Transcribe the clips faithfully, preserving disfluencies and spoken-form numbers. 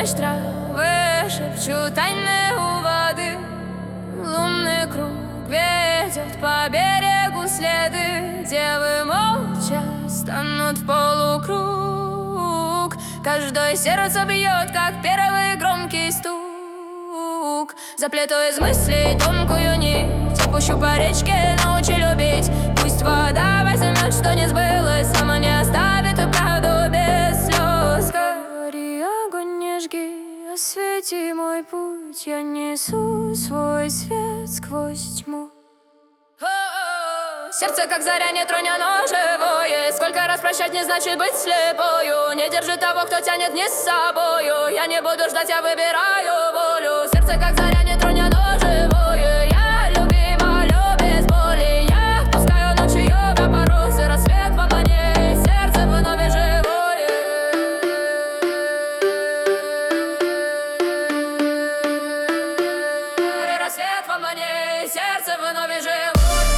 Лишь травы шепчут тайны у воды. Лунный круг ведет по берегу следы. Девы молча станут в полукруг. Каждое сердце бьет, как первый громкий стук. Заплету из мыслей тонкую нить, опущу по речке, научу любить. Пусть вода возьмет, что не сбылось, сама не оставит и правду без слез. Гори, огонь не жги, освети мой путь. Я несу свой свет сквозь тьму. Сердце, как заря, не тронь, оно живое. Сколько раз прощать не значит быть слепою. Не держи того, кто тянет вниз с собою. Я не буду ждать, я выбираю волю. Сердце, как заря, не тронь, оно живое. Я любима, без боли. Я отпускаю ночью ее порос. И рассвет во мне, сердце вновь живое. И рассвет во мне, сердце вновь живое.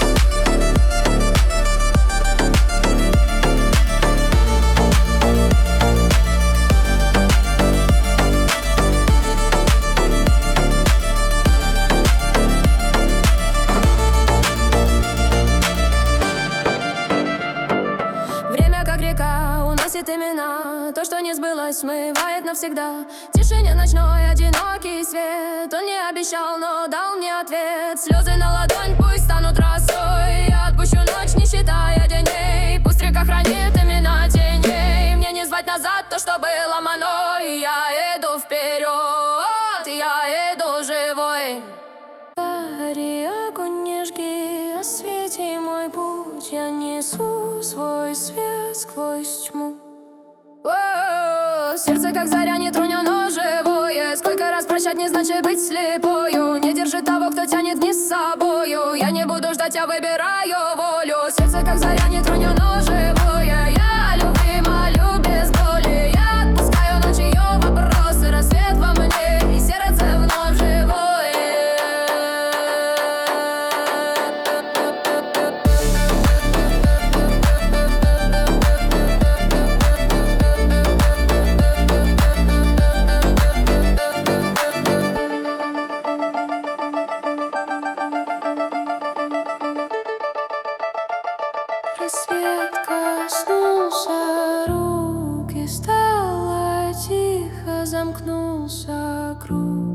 Уносит имена, то, что не сбылось, смывает навсегда. Тишине ночной, одинокий свет. Он не обещал, но дал мне ответ. Слезы на ладонь пусть станут росой. Я отпущу ночь, не считая дней. Пусть река хранит имена теней. Мне не звать назад то, что было мной. Я иду вперед, я иду живой. Гори, огонь не жги, освети мой путь. Я несу свой свет сквозь тьму. О-о-о, сердце, как заря, не тронь, оно живое. Сколько раз прощать не значит быть слепою. Не держи того, кто тянет вниз с собою. Я не буду ждать, я выбираю волю. Сердце, как заря, не тронь, оно живое. Я любима, без боли. Я отпускаю ночь ее вопросы. Рассвет во мне, и сердце вновь живое. Рассвет коснулся рук, и стало тихо, замкнулся круг.